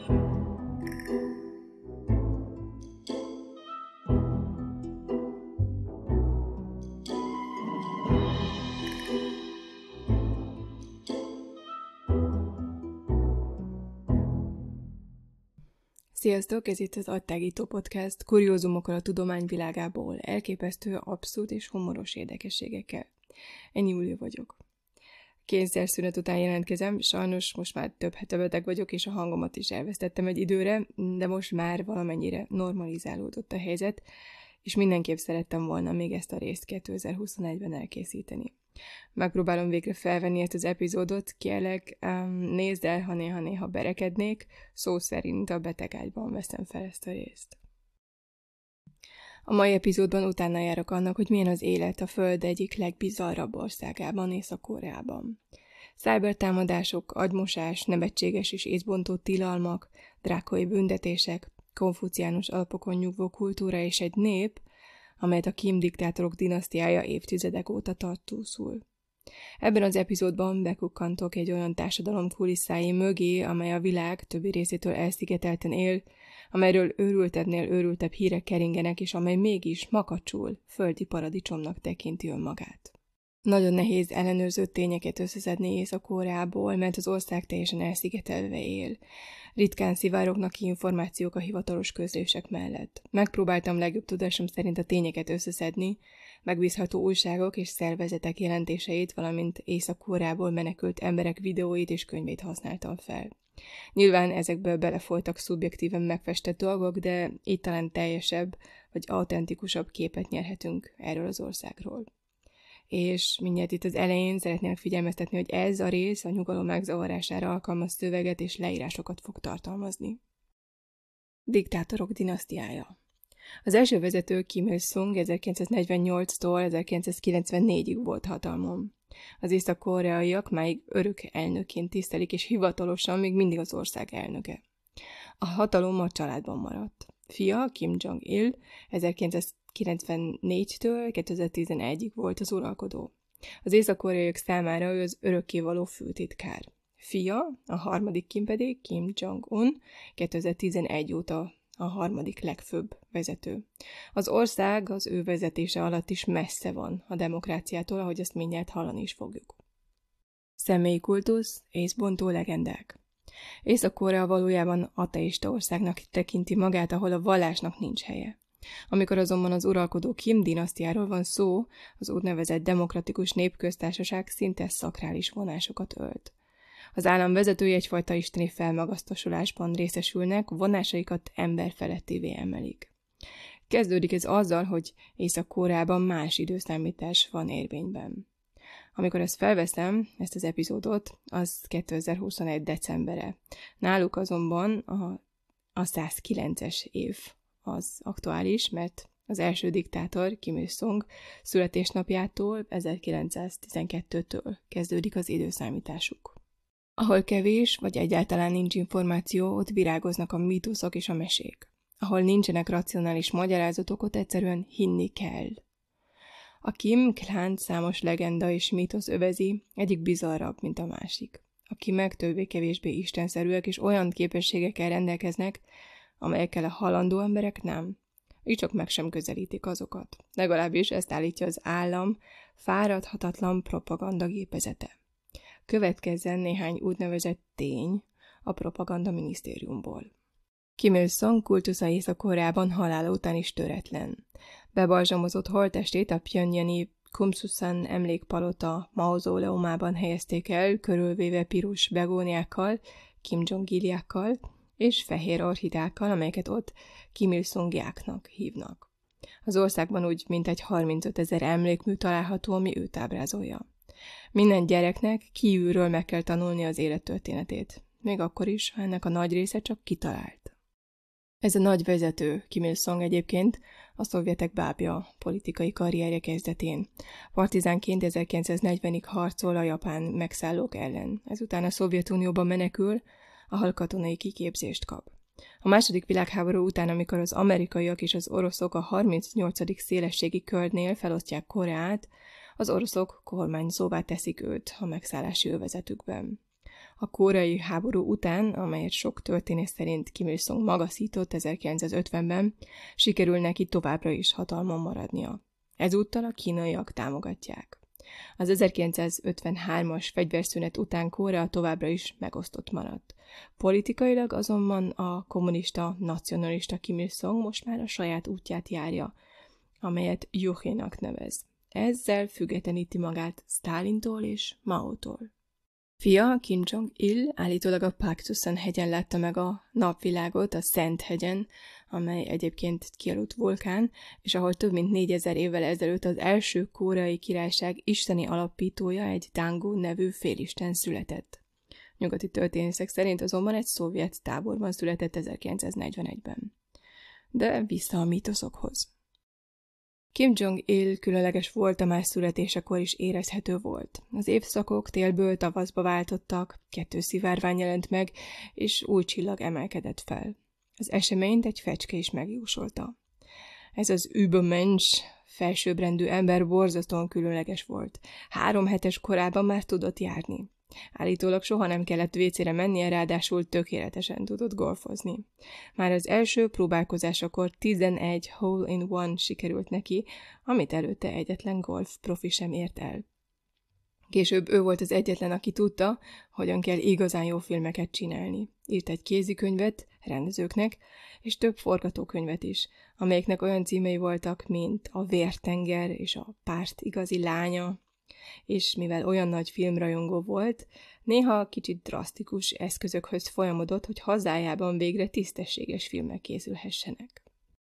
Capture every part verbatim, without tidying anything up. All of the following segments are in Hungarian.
Sziasztok, ez itt az Agytágító Podcast, kuriózumokkal a tudomány világából, elképesztő, abszurd és humoros érdekességekkel. Én Júlia vagyok. Kényszerszünet után jelentkezem, sajnos most már több hete beteg vagyok, és a hangomat is elvesztettem egy időre, de most már valamennyire normalizálódott a helyzet, és mindenképp szerettem volna még ezt a részt kétezer-huszonegyben elkészíteni. Megpróbálom végre felvenni ezt az epizódot, kérlek, um, nézd el, ha néha-néha berekednék, szó szerint a betegágyban veszem fel ezt a részt. A mai epizódban utána járok annak, hogy milyen az élet a Föld egyik legbizarrabb országában, Észak-Koreában. Szájbertámadások, agymosás, nevetséges és észbontó tilalmak, drákói büntetések, konfuciánus alapokon nyugvó kultúra és egy nép, amelyet a Kim diktátorok dinasztiája évtizedek óta tart túlszul. Ebben az epizódban bekukkantok egy olyan társadalom kulisszái mögé, amely a világ többi részétől elszigetelten él, amelyről őrültebbnél őrültebb hírek keringenek, és amely mégis makacsul földi paradicsomnak tekinti önmagát. Nagyon nehéz ellenőrző tényeket összeszedni Észak-Koreából, mert az ország teljesen elszigetelve él. Ritkán szivárognak ki információk a hivatalos közlések mellett. Megpróbáltam legjobb tudásom szerint a tényeket összeszedni, megbízható újságok és szervezetek jelentéseit, valamint Észak-Koreából menekült emberek videóit és könyvét használtam fel. Nyilván ezekből belefolytak szubjektíven megfestett dolgok, de így talán teljesebb vagy autentikusabb képet nyerhetünk erről az országról. És mindjárt itt az elején szeretném figyelmeztetni, hogy ez a rész a nyugalom megzavarására alkalmas szöveget és leírásokat fog tartalmazni. Diktátorok dinasztiája. Az első vezető Kim Il-sung ezerkilencszáznegyvennyolctól ezerkilencszázkilencvennégyig volt hatalmon. Az észak-koreaiak máig örök elnökként tisztelik, és hivatalosan még mindig az ország elnöke. A hatalom a családban maradt. Fia, Kim Jong-il, ezerkilencszázkilencvennégytől kétezer-tizenegyig volt az uralkodó. Az észak-koreaiak számára ő az örökkévaló főtitkár. Fia, a harmadik Kim pedig, Kim Jong-un, kétezer-tizenegy óta a harmadik legfőbb vezető. Az ország az ő vezetése alatt is messze van a demokráciától, ahogy azt mindjárt hallani is fogjuk. Személyi kultusz, észbontó legendák. Észak-Korea valójában ateista országnak tekinti magát, ahol a vallásnak nincs helye. Amikor azonban az uralkodó Kim dinasztiáról van szó, az úgynevezett demokratikus népköztársaság szinte szakrális vonásokat ölt. Az állam vezetői egyfajta isteni felmagasztosulásban részesülnek, vonásaikat emberfelettévé emelik. Kezdődik ez azzal, hogy Észak-Koreában más időszámítás van érvényben. Amikor ezt felveszem, ezt az epizódot, az kétezer-huszonegy decembere. Náluk azonban a, a százkilences év az aktuális, mert az első diktátor, Kim Il-sung születésnapjától, ezerkilencszáztizenkettőtől kezdődik az időszámításuk. Ahol kevés, vagy egyáltalán nincs információ, ott virágoznak a mítoszok és a mesék. Ahol nincsenek racionális magyarázatok, ott egyszerűen hinni kell. A Kim klán számos legenda és mítosz övezi, egyik bizarrabb, mint a másik. A Kimek többé-kevésbé istenszerűek és olyan képességekkel rendelkeznek, amelyekkel a halandó emberek nem. Így csak meg sem közelítik azokat. Legalábbis ezt állítja az állam fáradhatatlan propagandagépezete. Következzen néhány úgynevezett tény a propaganda minisztériumból. Kim Il-sung kultusza Észak-Koreában halála után is töretlen. Bebalzsamozott holttestét a pjöngjani Kumsusan emlékpalota mauzóleumában helyezték el, körülvéve piros begóniákkal, Kim Jong-iliákkal és fehér orchidákkal, amelyeket ott Kim Il-sungjáknak hívnak. Az országban úgy mintegy harmincöt ezer emlékmű található, ami őt ábrázolja. Minden gyereknek kívülről meg kell tanulni az élettörténetét, még akkor is, ha ennek a nagy része csak kitalált. Ez a nagy vezető, Kim Il-sung egyébként, a szovjetek bábja politikai karrierje kezdetén. Partizánként ezerkilencszáznegyvenig harcol a japán megszállók ellen. Ezután a Szovjetunióba menekül, ahol katonai kiképzést kap. A második világháború után, amikor az amerikaiak és az oroszok a harmincnyolcadik szélességi körnél felosztják Koreát, az oroszok kormányzóvá teszik őt a megszállási övezetükben. A koreai háború után, amelyet sok történész szerint Kim Il-sung maga szított ezerkilencszázötvenben, sikerül neki továbbra is hatalmon maradnia. Ezúttal a kínaiak támogatják. Az ezerkilencszázötvenhármas fegyverszünet után Korea továbbra is megosztott maradt. Politikailag azonban a kommunista, nacionalista Kim Il-sung most már a saját útját járja, amelyet Juhénak nevez. Ezzel függetleníti magát Sztálintól és Maótól. Fia, Kim Jong-il állítólag a Paktusan hegyen látta meg a napvilágot, a Szent hegyen, amely egyébként kialudt vulkán, és ahol több mint négyezer évvel ezelőtt az első koreai királyság isteni alapítója, egy Dangu nevű félisten született. Nyugati történészek szerint azonban egy szovjet táborban született ezerkilencszáznegyvenegyben. De vissza a mítoszokhoz. Kim Jong-il különleges volt, a már születésekor is érezhető volt. Az évszakok télből tavaszba váltottak, kettő szivárvány jelent meg, és új csillag emelkedett fel. Az eseményt egy fecske is megjósolta. Ez az Übermensch, felsőbbrendű ember borzasztóan különleges volt. Három hetes korában már tudott járni. Állítólag soha nem kellett vécére mennie, ráadásul tökéletesen tudott golfozni. Már az első próbálkozásakor tizenegy hole-in-one sikerült neki, amit előtte egyetlen golf profi sem ért el. Később ő volt az egyetlen, aki tudta, hogyan kell igazán jó filmeket csinálni. Írt egy kézikönyvet rendezőknek, és több forgatókönyvet is, amelyeknek olyan címei voltak, mint A vértenger és A párt igazi lánya, és mivel olyan nagy filmrajongó volt, néha kicsit drasztikus eszközökhöz folyamodott, hogy hazájában végre tisztességes filmek készülhessenek.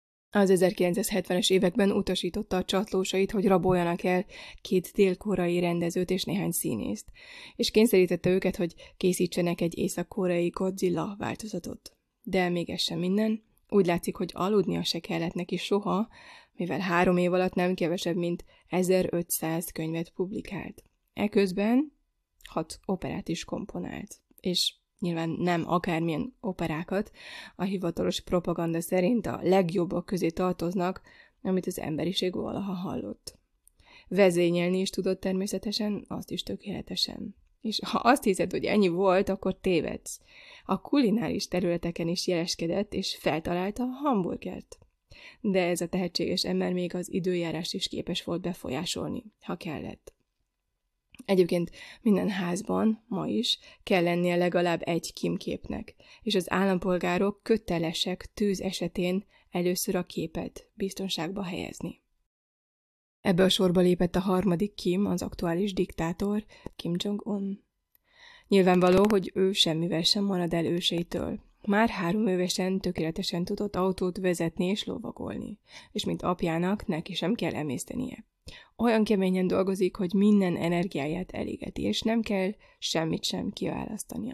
Az ezerkilencszázhetvenes években utasította a csatlósait, hogy raboljanak el két dél-koreai rendezőt és néhány színészt, és kényszerítette őket, hogy készítsenek egy észak-koreai Godzilla változatot. De még ez sem minden, úgy látszik, hogy aludnia se kellett neki soha, mivel három év alatt nem kevesebb, mint ezerötszáz könyvet publikált. Eközben hat operát is komponált, és nyilván nem akármilyen operákat, a hivatalos propaganda szerint a legjobbak közé tartoznak, amit az emberiség valaha hallott. Vezényelni is tudott természetesen, azt is tökéletesen. És ha azt hiszed, hogy ennyi volt, akkor tévedsz. A kulináris területeken is jeleskedett, és feltalálta a hamburgert. De ez a tehetséges ember még az időjárást is képes volt befolyásolni, ha kellett. Egyébként minden házban, ma is, kell lennie legalább egy Kim képnek, és az állampolgárok kötelesek tűz esetén először a képet biztonságba helyezni. Ebbe a sorba lépett a harmadik Kim, az aktuális diktátor, Kim Jong-un. Nyilvánvaló, hogy ő semmivel sem marad el őseitől. Már három évesen tökéletesen tudott autót vezetni és lovagolni, és mint apjának neki sem kell emésztenie. Olyan keményen dolgozik, hogy minden energiáját elégeti, és nem kell semmit sem kiválasztania.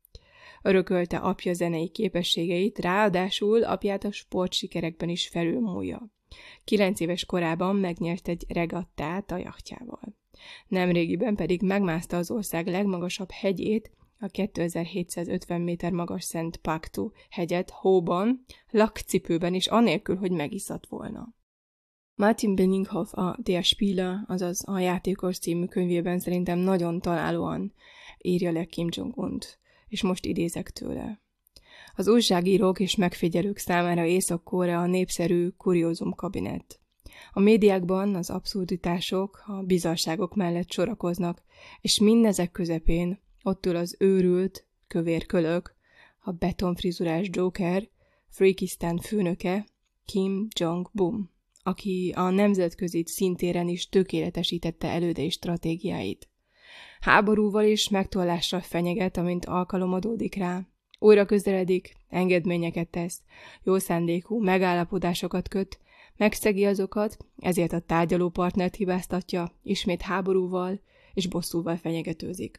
Örökölte apja zenei képességeit, ráadásul apját a sportsikerekben is felülmúlja. Kilenc éves korában megnyert egy regattát a jachtjával. Nemrégiben pedig megmászta az ország legmagasabb hegyét, a kétezer-hétszázötven méter magas Szent Paktu hegyet hóban, lakcipőben is, anélkül, hogy megiszadt volna. Martin Benninghoff a Der Spieler, azaz a Játékos című könyvében szerintem nagyon találóan írja le Kim Jong-unt, és most idézek tőle. Az újságírók és megfigyelők számára Észak-Korea a népszerű kuriózum kabinet. A médiákban az abszurditások, a bizarságok mellett sorakoznak, és mindezek közepén ott ül az őrült, kövér kölök, a betonfrizurás Joker, Freakistan főnöke, Kim Jong-bum, aki a nemzetközi szintéren is tökéletesítette elődei stratégiáit. Háborúval és megtollással fenyeget, amint alkalom adódik rá. Újra közeledik, engedményeket tesz, jó szándékú megállapodásokat köt, megszegi azokat, ezért a tárgyalópartnert hibáztatja, ismét háborúval és bosszúval fenyegetőzik.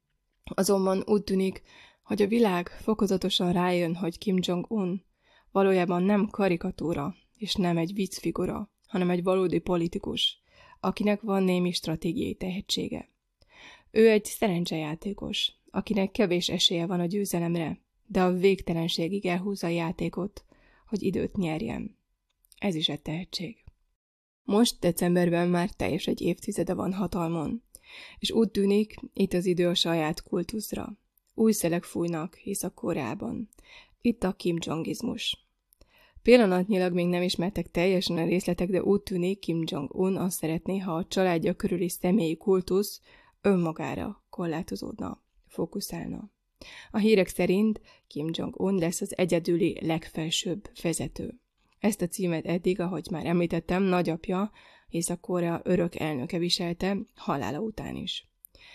Azonban úgy tűnik, hogy a világ fokozatosan rájön, hogy Kim Jong-un valójában nem karikatúra, és nem egy viccfigura, hanem egy valódi politikus, akinek van némi stratégiai tehetsége. Ő egy szerencsejátékos, akinek kevés esélye van a győzelemre, de a végtelenségig elhúzza a játékot, hogy időt nyerjen. Ez is egy tehetség. Most decemberben már teljes egy évtizede van hatalmon, és úgy tűnik, itt az idő a saját kultuszra. Új szelek fújnak Észak-Koreában. Itt a Kim Jong-izmus. Pillanatnyilag még nem ismertek teljesen a részletek, de úgy tűnik, Kim Jong-un azt szeretné, ha a családja körüli személyi kultusz önmagára korlátozódna, fókuszálna. A hírek szerint Kim Jong-un lesz az egyedüli legfelsőbb vezető. Ezt a címet eddig, ahogy már említettem, nagyapja, Észak-Korea örök elnöke viselte, halála után is.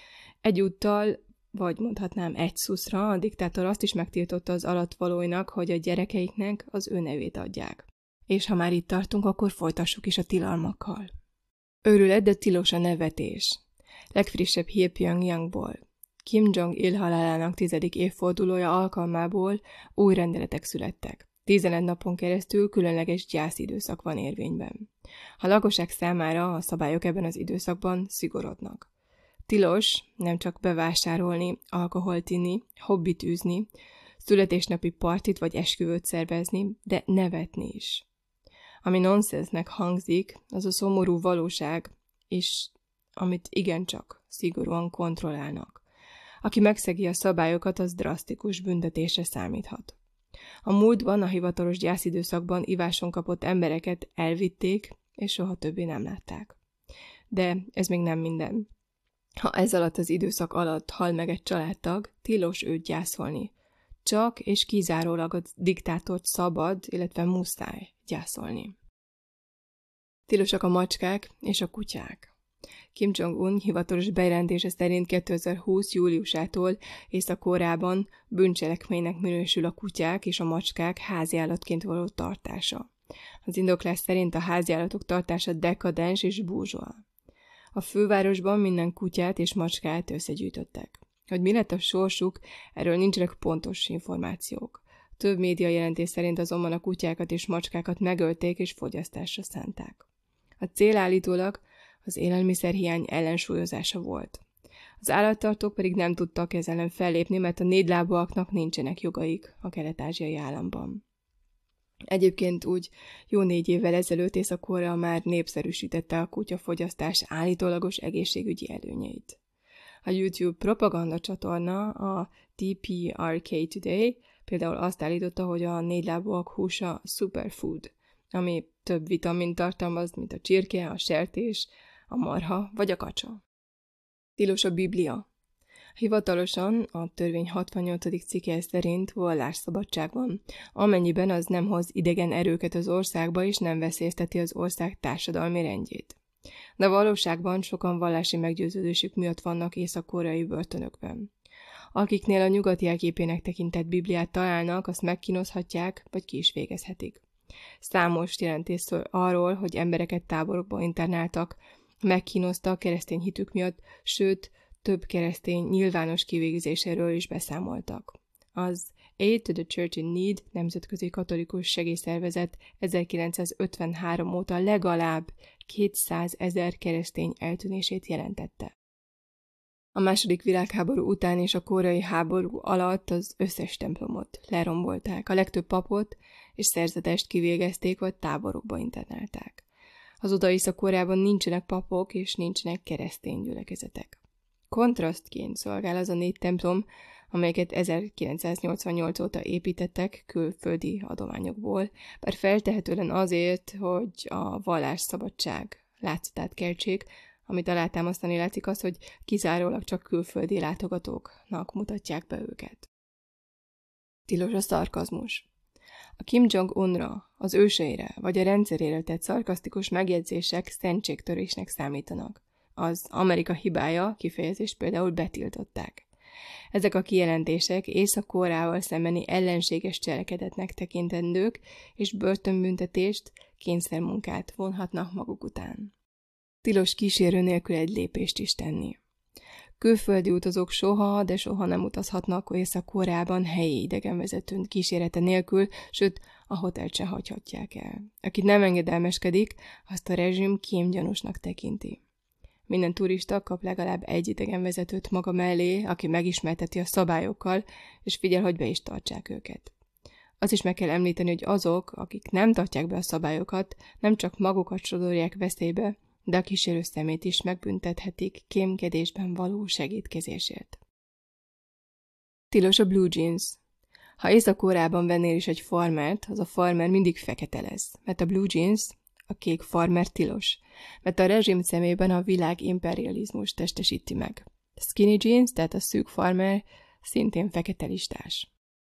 Egyúttal, vagy mondhatnám egy szuszra, a diktátor azt is megtiltotta az alattvalóinak, hogy a gyerekeiknek az ő nevét adják. És ha már itt tartunk, akkor folytassuk is a tilalmakkal. Őrület, de tilos a nevetés. Legfrissebb hír Pyongyangból. Kim Jong-il halálának tizedik évfordulója alkalmából új rendeletek születtek. tizenegy napon keresztül különleges gyászidőszak van érvényben. A lakosság számára a szabályok ebben az időszakban szigorodnak. Tilos nem csak bevásárolni, alkoholt inni, hobbit űzni, születésnapi partit vagy esküvőt szervezni, de nevetni is. Ami nonsensnek hangzik, az a szomorú valóság, és amit igencsak szigorúan kontrollálnak. Aki megszegi a szabályokat, az drasztikus büntetésre számíthat. A múltban, a hivatalos gyászidőszakban iváson kapott embereket elvitték, és soha többé nem látták. De ez még nem minden. Ha ez alatt az időszak alatt hal meg egy családtag, tilos őt gyászolni. Csak és kizárólag a diktátort szabad, illetve muszáj gyászolni. Tilosak a macskák és a kutyák. Kim Jong-un hivatalos bejelentése szerint kétezer-húsz júliusától Észak-Koreában bűncselekménynek minősül a kutyák és a macskák háziállatként való tartása. Az indoklás szerint a háziállatok tartása dekadens és burzsóa. A fővárosban minden kutyát és macskát összegyűjtöttek. Hogy mi lett a sorsuk, erről nincsenek pontos információk. Több média jelentés szerint azonban a kutyákat és macskákat megölték és fogyasztásra szánták. A cél állítólag az élelmiszerhiány ellensúlyozása volt. Az állattartók pedig nem tudtak ezzel ellen fellépni, mert a négylábúaknak nincsenek jogaik a kelet-ázsiai államban. Egyébként úgy jó négy évvel ezelőtt Észak-Korea már népszerűsítette a kutyafogyasztás állítólagos egészségügyi előnyeit. A YouTube propaganda csatorna, a té pé er ká Today például azt állította, hogy a négylábúak húsa superfood, ami több vitamint tartalmaz, mint a csirke, a sertés, a marha vagy a kacsa. Tilos a Biblia. Hivatalosan a törvény hatvannyolcadik cikke szerint vallásszabadság van, amennyiben az nem hoz idegen erőket az országba és nem veszélyezteti az ország társadalmi rendjét. De valóságban sokan vallási meggyőződésük miatt vannak észak-koreai börtönökben. Akiknél a nyugat jelképének tekintett Bibliát találnak, azt megkínozhatják, vagy ki is végezhetik. Számos jelentés szól arról, hogy embereket táborokba internáltak, megkínoztak keresztény hitük miatt, sőt, több keresztény nyilvános kivégzéséről is beszámoltak. Az Aid to the Church in Need nemzetközi katolikus segélyszervezet ezerkilencszázötvenhárom óta legalább kétszázezer keresztény eltűnését jelentette. A második világháború után és a koreai háború alatt az összes templomot lerombolták, a legtöbb papot és szerzetest kivégezték vagy táborokba internálták. Azóta Észak-Koreában nincsenek papok és nincsenek keresztény gyülekezetek. Kontrasztként szolgál az a négy templom, amelyeket ezerkilencszáznyolcvannyolc óta építettek külföldi adományokból, bár feltehetően azért, hogy a vallásszabadság látszatát keltsék, amit alátámasztani látszik az, hogy kizárólag csak külföldi látogatóknak mutatják be őket. Tilos a szarkazmus. A Kim Jong-unra, az őseire vagy a rendszerére tett szarkasztikus megjegyzések szentségtörésnek számítanak. Az Amerika hibája kifejezést például betiltották. Ezek a kijelentések Észak-Koreával szembeni ellenséges cselekedetnek tekintendők, és börtönbüntetést, kényszermunkát vonhatnak maguk után. Tilos kísérő nélkül egy lépést is tenni. Külföldi utazók soha, de soha nem utazhatnak Észak-Koreában helyi idegenvezetőn kísérete nélkül, sőt, a hotelt se hagyhatják el. Akit nem engedelmeskedik, azt a rezsim kémgyanúsnak tekinti. Minden turista kap legalább egy idegenvezetőt maga mellé, aki megismerteti a szabályokkal, és figyel, hogy be is tartsák őket. Azt is meg kell említeni, hogy azok, akik nem tartják be a szabályokat, nem csak magukat sodorják veszélybe, de a kísérő szemét is megbüntethetik kémkedésben való segítkezésért. Tilos a blue jeans. Ha Észak-Koreában vennél is egy farmert, az a farmer mindig fekete lesz, mert a blue jeans, a kék farmer tilos, mert a rezsim szemében a világ imperializmus testesíti meg. A skinny jeans, tehát a szűk farmer, szintén fekete listás.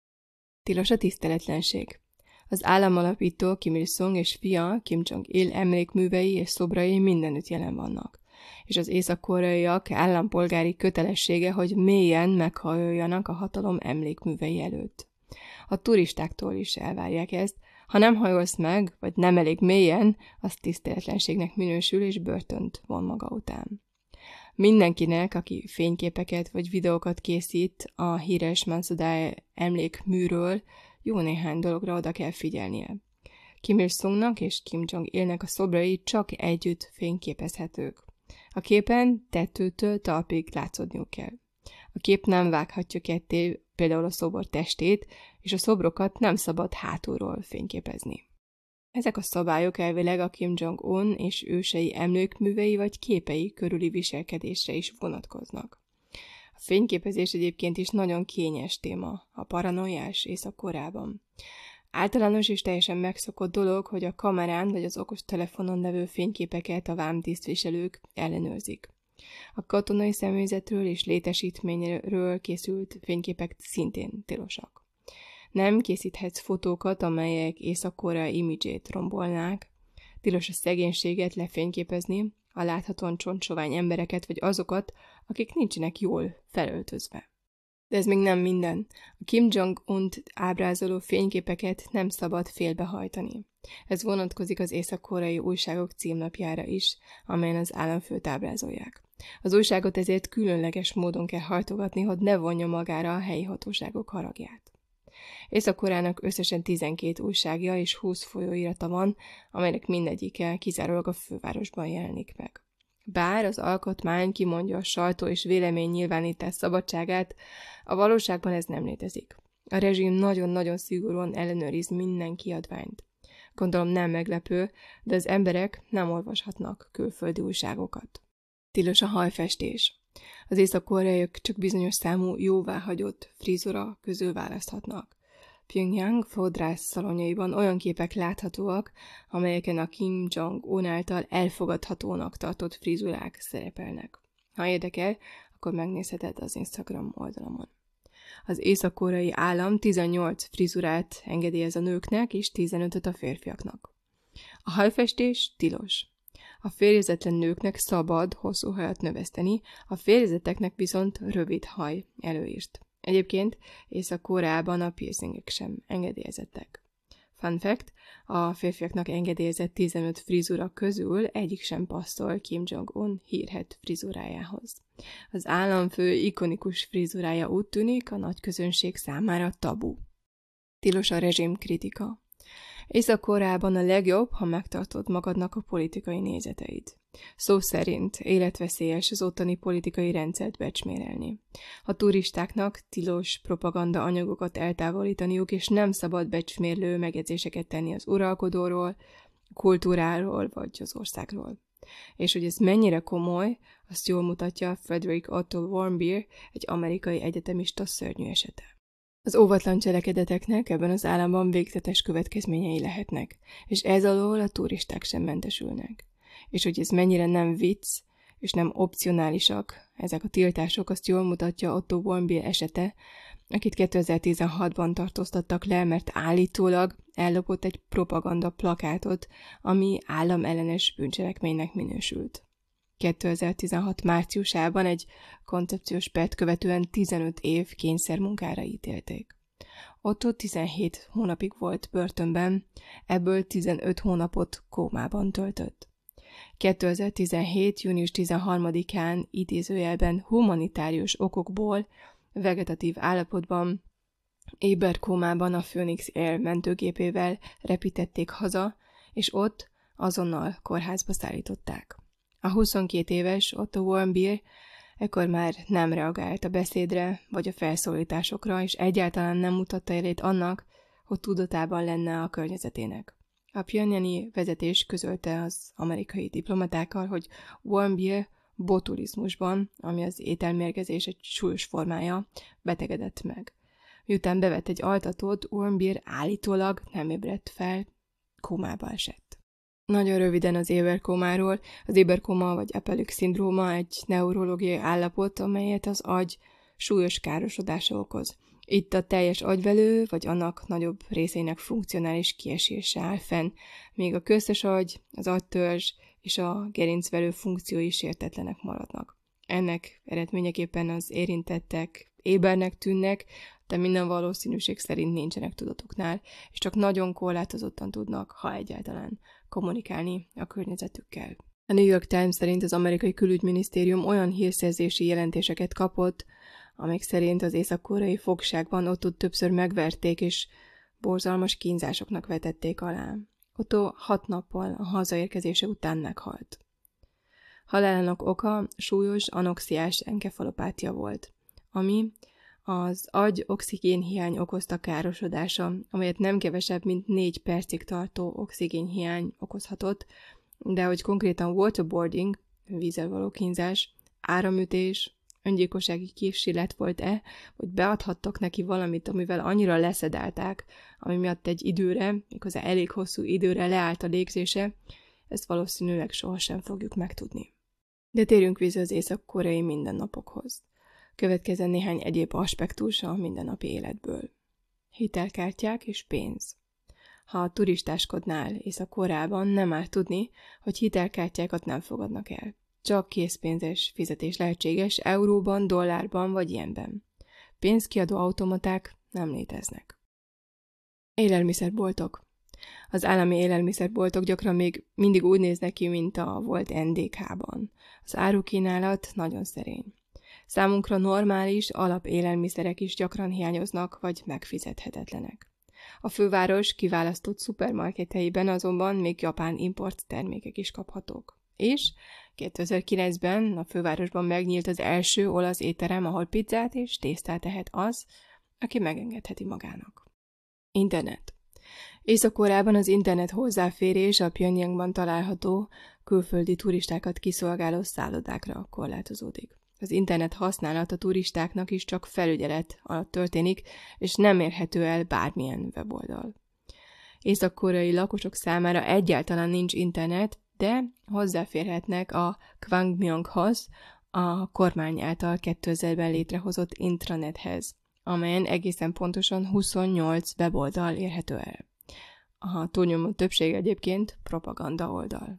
Tilos a tiszteletlenség. Az államalapító Kim Il-sung és fia Kim Jong-il emlékművei és szobrai mindenütt jelen vannak, és az észak-koreaiak állampolgári kötelessége, hogy mélyen meghajoljanak a hatalom emlékművei előtt. A turistáktól is elvárják ezt, ha nem hajolsz meg, vagy nem elég mélyen, az tiszteletlenségnek minősül és börtönt von maga után. Mindenkinek, aki fényképeket vagy videókat készít a híres Mansudae emlékműről, jó néhány dologra oda kell figyelnie. Kim Il-sungnak és Kim Jong-ilnek a szobrai csak együtt fényképezhetők. A képen tetőtől talpig látszódniuk kell. A kép nem vághatja ketté például a szobor testét, és a szobrokat nem szabad hátulról fényképezni. Ezek a szabályok elvileg a Kim Jong-un és ősei emlékművei vagy képei körüli viselkedésre is vonatkoznak. A fényképezés egyébként is nagyon kényes téma a paranoiás Észak-Koreában. Általános és teljesen megszokott dolog, hogy a kamerán vagy az okostelefonon levő fényképeket a vámtisztviselők ellenőrzik. A katonai személyzetről és létesítményről készült fényképek szintén tilosak. Nem készíthetsz fotókat, amelyek Észak-Korea imidzsét rombolnák. Tilos a szegénységet lefényképezni, a láthatóan csontsovány embereket, vagy azokat, akik nincsenek jól felöltözve. De ez még nem minden. A Kim Jong-unt ábrázoló fényképeket nem szabad félbehajtani. Ez vonatkozik az észak-koreai újságok címlapjára is, amelyen az államfőt ábrázolják. Az újságot ezért különleges módon kell hajtogatni, hogy ne vonja magára a helyi hatóságok haragját. Észak-Koreának összesen tizenkét újságja és húsz folyóirata van, amelynek mindegyike kizárólag a fővárosban jelenik meg. Bár az alkotmány kimondja a sajtó és véleménynyilvánítás szabadságát, a valóságban ez nem létezik. A rezsim nagyon-nagyon szigorúan ellenőriz minden kiadványt. Gondolom nem meglepő, de az emberek nem olvashatnak külföldi újságokat. Tilos a hajfestés. Az észak-koreaiak csak bizonyos számú jóváhagyott frizura közül választhatnak. Pyongyang fodrász szalonjaiban olyan képek láthatóak, amelyeken a Kim Jong-un által elfogadhatónak tartott frizurák szerepelnek. Ha érdekel, akkor megnézheted az Instagram oldalamon. Az észak-koreai állam tizennyolc frizurát engedélyez a nőknek és tizenötöt a férfiaknak. A hajfestés tilos. A férjezetlen nőknek szabad hosszú hajat növeszteni, a férjezeteknek viszont rövid haj előírt. Egyébként Észak-Koreában a piercingek sem engedélyezettek. Fun fact, a férfiaknak engedélyezett tizenöt frizura közül egyik sem passzol Kim Jong-un hírhedt frizurájához. Az államfő ikonikus frizurája úgy tűnik a nagy közönség számára tabu. Tilos a rezsimkritika. Észak-Koreában a legjobb, ha megtartod magadnak a politikai nézeteid. Szó szerint életveszélyes az ottani politikai rendszert becsmérelni. A turistáknak tilos propaganda anyagokat eltávolítaniuk, és nem szabad becsmérlő megjegyzéseket tenni az uralkodóról, kultúráról vagy az országról. És hogy ez mennyire komoly, azt jól mutatja Frederick Otto Warmbier, egy amerikai egyetemista szörnyű esete. Az óvatlan cselekedeteknek ebben az államban végzetes következményei lehetnek, és ez alól a turisták sem mentesülnek. És hogy ez mennyire nem vicc, és nem opcionálisak, ezek a tiltások, azt jól mutatja Otto Warmbier esete, akit kétezer-tizenhatban tartóztattak le, mert állítólag ellopott egy propaganda plakátot, ami államellenes bűncselekménynek minősült. kétezer-tizenhat márciusában egy koncepciós pert követően tizenöt év kényszermunkára ítélték. Otto tizenhét hónapig volt börtönben, ebből tizenöt hónapot kómában töltött. kétezer-tizenhét június tizenharmadikán idézőjelben humanitárius okokból vegetatív állapotban éberkómában a Phoenix Air mentőgépével repítették haza, és ott azonnal kórházba szállították. A huszonkét éves Otto Warmbier ekkor már nem reagált a beszédre vagy a felszólításokra, és egyáltalán nem mutatta jelét annak, hogy tudatában lenne a környezetének. A pyongyangi vezetés közölte az amerikai diplomatákkal, hogy Warmbier botulizmusban, ami az ételmérgezés egy súlyos formája, betegedett meg. Miután bevett egy altatót, Warmbier állítólag nem ébredt fel, kómába esett. Nagyon röviden az éberkómáról. Az éberkóma vagy Apellik szindróma egy neurológiai állapot, amelyet az agy súlyos károsodása okoz. Itt a teljes agyvelő vagy annak nagyobb részének funkcionális kiesése áll fenn, míg a köztes agy, az agytörzs és a gerincvelő funkciói sértetlenek maradnak. Ennek eredményeképpen az érintettek ébernek tűnnek, de minden valószínűség szerint nincsenek tudatuknál, és csak nagyon korlátozottan tudnak, ha egyáltalán, kommunikálni a környezetükkel. A New York Times szerint az amerikai külügyminisztérium olyan hírszerzési jelentéseket kapott, amelyek szerint az észak-koreai fogságban Ottót többször megverték, és borzalmas kínzásoknak vetették alá. Otto hat nappal a hazaérkezése után meghalt. Halálának oka súlyos anoxiás enkefalopátia volt, ami az agy oxigénhiány okozta károsodása, amelyet nem kevesebb, mint négy percig tartó oxigénhiány okozhatott, de hogy konkrétan waterboarding, vízzel való kínzás, áramütés, öngyilkossági kísérlet volt-e, hogy beadhattak neki valamit, amivel annyira leszedálták, ami miatt egy időre, méghozzá elég hosszú időre leállt a légzése, ezt valószínűleg sohasem fogjuk megtudni. De térjünk vissza az észak-koreai mindennapokhoz. Következzen néhány egyéb aspektus a mindennapi életből. Hitelkártyák és pénz. Ha a turistáskodnál Észak-Koreában, nem árt tudni, hogy hitelkártyákat nem fogadnak el. Csak készpénzes fizetés lehetséges euróban, dollárban vagy ilyenben. Pénzkiadó automaták nem léteznek. Élelmiszerboltok. Az állami élelmiszerboltok gyakran még mindig úgy néznek ki, mint a volt en dé ká-ban. Az árukínálat nagyon szerény. Számunkra normális alapélelmiszerek is gyakran hiányoznak, vagy megfizethetetlenek. A főváros kiválasztott szupermarketeiben azonban még japán import termékek is kaphatók. És kétezer-kilencben a fővárosban megnyílt az első olasz étterem, ahol pizzát és tésztát tehet az, aki megengedheti magának. Internet. Észak-Koreában az internet hozzáférés a Pjongjangban található külföldi turistákat kiszolgáló szállodákra korlátozódik. Az internet használat a turistáknak is csak felügyelet alatt történik, és nem érhető el bármilyen weboldal. Észak-koreai lakosok számára egyáltalán nincs internet, de hozzáférhetnek a Kwangmyonghoz, a kormány által kétezerben létrehozott intranethez, amelyen egészen pontosan huszonnyolc weboldal érhető el. A túlnyomó többség egyébként propaganda oldal.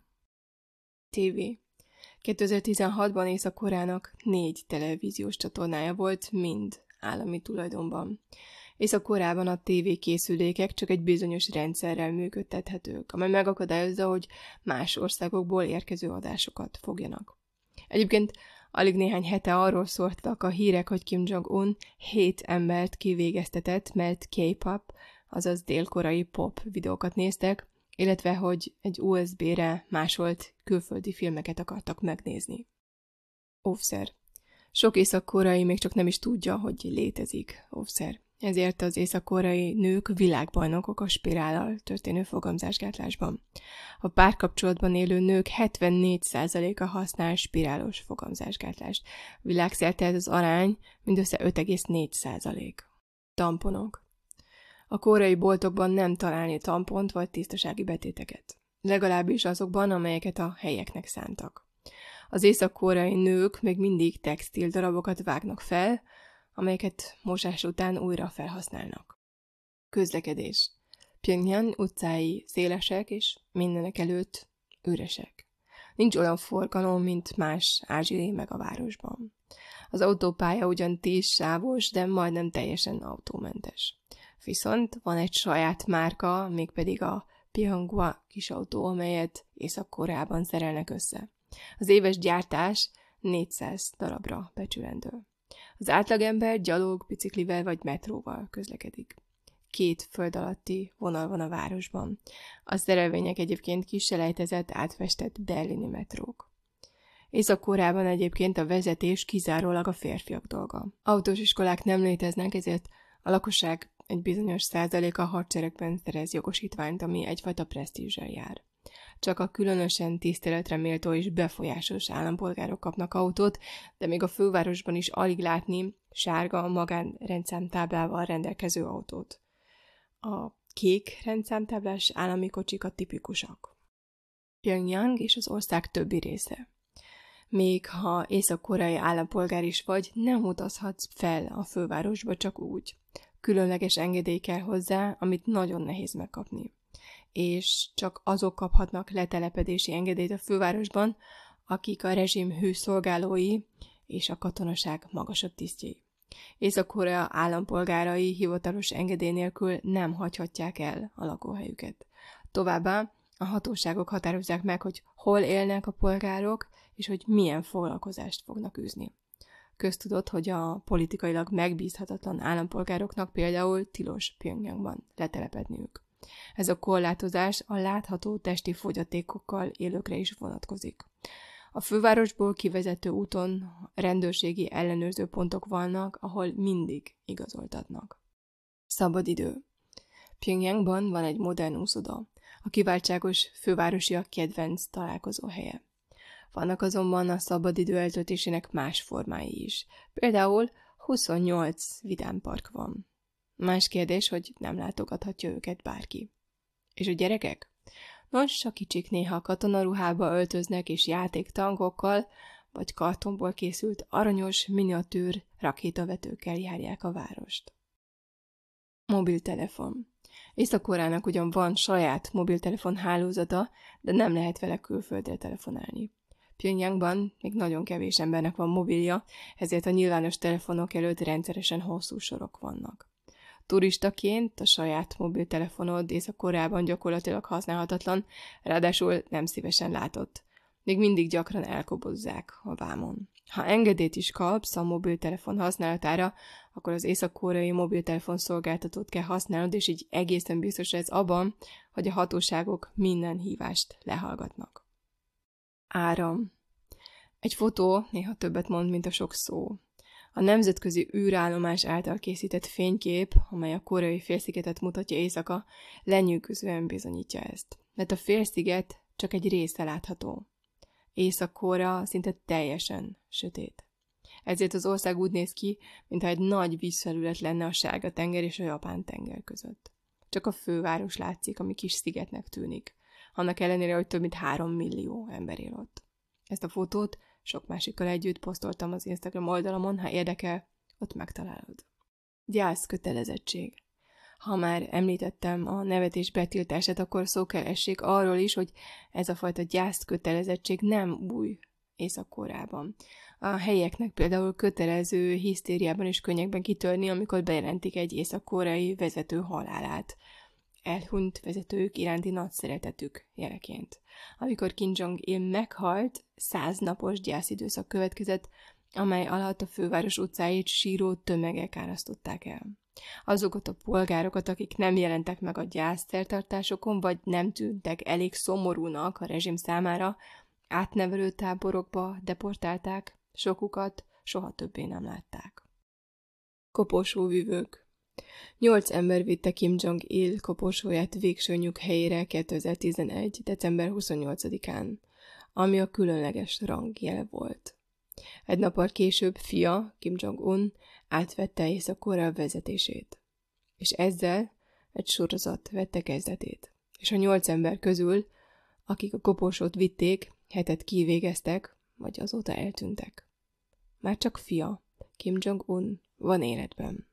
té vé. kétezer-tizenhatban Észak-Koreának négy televíziós csatornája volt, mind állami tulajdonban. Észak-Koreában a tévékészülékek csak egy bizonyos rendszerrel működtethetők, amely megakadályozza, hogy más országokból érkező adásokat fogjanak. Egyébként alig néhány hete arról szóltak a hírek, hogy Kim Jong-un hét embert kivégeztetett, mert K-pop, azaz dél-koreai pop videókat néztek, illetve hogy egy u es bé-re másolt külföldi filmeket akartak megnézni. Óvszer. Sok észak-koreai még csak nem is tudja, hogy létezik óvszer. Ezért az észak-koreai nők világbajnokok a spirállal történő fogamzásgátlásban. A párkapcsolatban élő nők hetvennégy százaléka használ spirálos fogamzásgátlást. Világszerte ez az arány mindössze öt egész négy százalék. Tamponok. A koreai boltokban nem találni tampont vagy tisztasági betéteket. Legalábbis azokban, amelyeket a helyeknek szántak. Az észak-koreai nők még mindig textil darabokat vágnak fel, amelyeket mosás után újra felhasználnak. Közlekedés. Pjöngjang utcái szélesek és mindenek előtt üresek. Nincs olyan forgalom, mint más ázsiai megavárosban. Az autópálya ugyan tíz sávos, de majdnem teljesen autómentes. Viszont van egy saját márka, mégpedig a Pyeonghwa kisautó, amelyet Észak-Koreában szerelnek össze. Az éves gyártás négyszáz darabra becsülendő. Az átlagember gyalog, biciklivel vagy metróval közlekedik. Két föld alatti vonal van a városban. A szerelvények egyébként kiselejtezett, átfestett berlini metrók. Észak-Koreában egyébként a vezetés kizárólag a férfiak dolga. Autós iskolák nem léteznek, ezért a lakosság egy bizonyos százaléka a hadseregben szerez jogosítványt, ami egyfajta presztízsel jár. csak a különösen tiszteletre méltó és befolyásos állampolgárok kapnak autót, de még a fővárosban is alig látni sárga magánrendszámtáblával rendelkező autót. A kék rendszámtáblás állami kocsik a tipikusak. Pjöngjang és az ország többi része. Még ha észak-koreai állampolgár is vagy, nem utazhatsz fel a fővárosba csak úgy. Különleges engedély kell hozzá, amit nagyon nehéz megkapni. És csak azok kaphatnak letelepedési engedélyt a fővárosban, akik a rezsim hőszolgálói és a katonaság magasabb tisztjei. Észak-Korea állampolgárai hivatalos engedély nélkül nem hagyhatják el a lakóhelyüket. Továbbá a hatóságok határozzák meg, hogy hol élnek a polgárok, és hogy milyen foglalkozást fognak űzni. Köztudott, hogy a politikailag megbízhatatlan állampolgároknak például tilos Pjöngjangban letelepedniük. Ez a korlátozás a látható testi fogyatékokkal élőkre is vonatkozik. A fővárosból kivezető úton rendőrségi ellenőrző pontok vannak, ahol mindig igazoltatnak. Szabadidő. Pjöngjangban van egy modern úszoda, a kiváltságos fővárosiak kedvenc találkozóhelye. Vannak azonban a szabadidő eltöltésének más formái is. Például huszonnyolc vidámpark van. Más kérdés, hogy nem látogathatja őket bárki. És a gyerekek? Nos, a kicsik néha katonaruhába öltöznek és játéktankokkal, vagy kartonból készült aranyos miniatűr rakétavetőkkel járják a várost. Mobiltelefon. Észak-Koreának ugyan van saját mobiltelefon hálózata, de nem lehet vele külföldre telefonálni. Pjöngjangban még nagyon kevés embernek van mobilja, ezért a nyilvános telefonok előtt rendszeresen hosszú sorok vannak. Turistaként a saját mobiltelefonod Észak-Koreában gyakorlatilag használhatatlan, ráadásul nem szívesen látott. Még mindig gyakran elkobozzák a vámon. Ha engedélyt is kapsz a mobiltelefon használatára, akkor az észak-koreai mobiltelefon szolgáltatót kell használnod, és így egészen biztos ez abban, hogy a hatóságok minden hívást lehallgatnak. Áram. Egy fotó néha többet mond, mint a sok szó. A nemzetközi űrállomás által készített fénykép, amely a koreai félszigetet mutatja éjszaka, lenyűgözően bizonyítja ezt. Mert a félsziget csak egy része látható. Észak-Korea szinte teljesen sötét. Ezért az ország úgy néz ki, mintha egy nagy vízfelület lenne a Sárga-tenger és a Japán-tenger között. Csak a főváros látszik, ami kis szigetnek tűnik. Annak ellenére, hogy több mint három millió ember él ott. Ezt a fotót sok másikkal együtt posztoltam az Instagram oldalamon, ha érdekel, ott megtalálod. Gyász kötelezettség. Ha már említettem a nevetés betiltását, akkor szó kell essék arról is, hogy ez a fajta gyász kötelezettség nem új Észak-Koreában. A helyieknek például kötelező hisztériában és könnyekben kitörni, amikor bejelentik egy észak-koreai vezető halálát. Elhunyt vezetők iránti nagy szeretetük jeleként. Amikor Kim Jong-il meghalt, száznapos gyászidőszak következett, amely alatt a főváros utcáit síró tömegek árasztották el. Azokat a polgárokat, akik nem jelentek meg a gyászszertartásokon, vagy nem tűntek elég szomorúnak a rezsim számára, átnevelő táborokba deportálták, sokukat soha többé nem látták. Koporsóvivők. Nyolc ember vitte Kim Jong-il koporsóját végső nyughelyére kétezer-tizenegy. december huszonnyolcadikán, ami a különleges rangjel volt. Egy nappal később fia, Kim Jong-un, átvette Észak-Korea vezetését. És ezzel egy sorozat vette kezdetét. És a nyolc ember közül, akik a koporsót vitték, hetet kivégeztek, vagy azóta eltűntek. Már csak fia, Kim Jong-un van életben.